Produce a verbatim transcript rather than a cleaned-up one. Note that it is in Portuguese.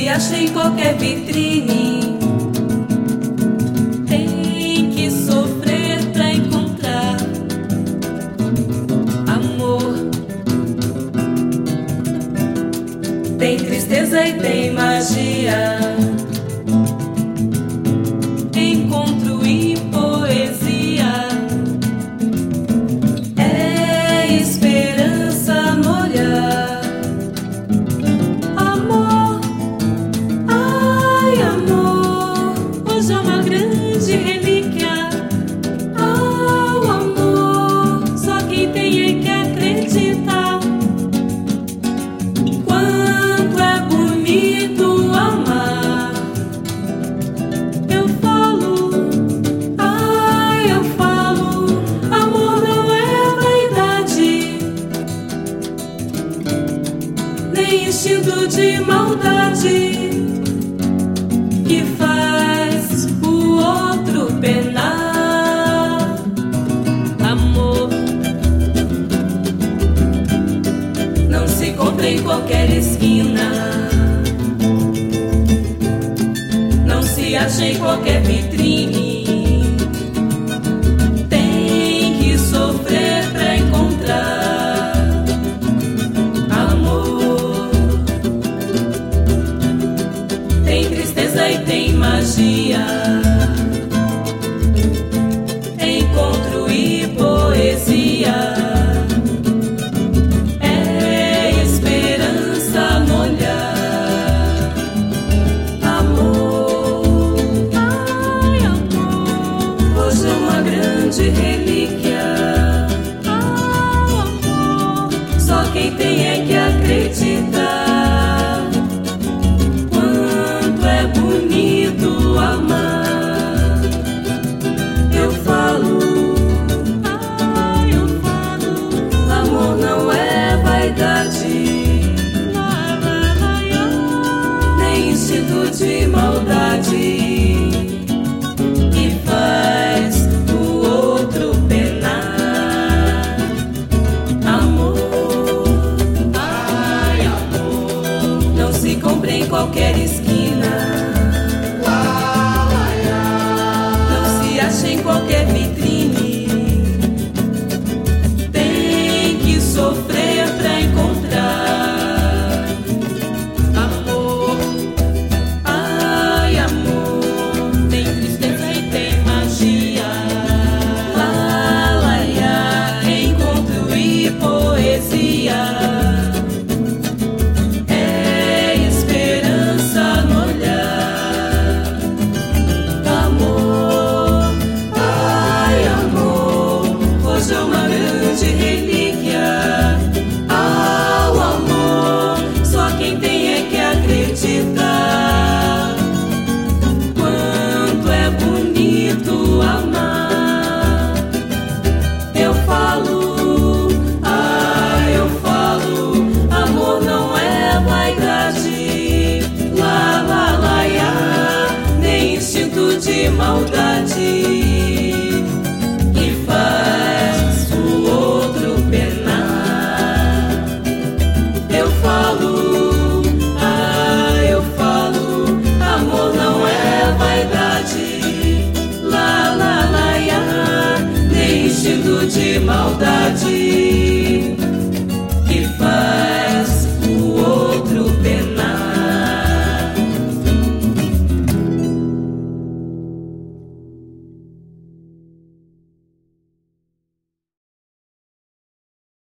se acha em qualquer vitrine. Tem que sofrer pra encontrar amor. Tem tristeza e tem magia, encontro e poesia. É esperança no olhar. Amor, ai amor, hoje é uma grande relíquia. Oh, amor, só quem tem é que acreditar. Quanto é bonito amar. Eu falo, ai eu falo, amor não é vaidade, nem instinto de maldade que faz o outro penar. Amor não se compra em qualquer esquina, não se acha em qualquer vitrine. Tem que sofrer pra encontrar amor. Tem tristeza e tem magia, encontro e poesia. É esperança no olhar. Amor, ai amor, hoje é uma grande relíquia. Ah, amor, só quem tem é que acreditar. Quanto é bonito amar. Eu falo, ai eu falo, amor não é vaidade, nem instinto de maldade que faz o outro penar. Amor, ai amor, não se compra em qualquer esquina, não se acha em qualquer vitrine. Tem que sofrer pra encontrar amor. Ai amor, tem tristeza e tem magia. Lá, lá, lá, encontro e poesia. É esperança no olhar. Amor, ai amor, hoje é uma grande relíquia. Ah, o amor, só quem tem é que acreditar. Quanto é bonito amar. Eu falo, ai eu falo, amor não é vaidade, lá, lá, lá, lá, nem instinto de maldade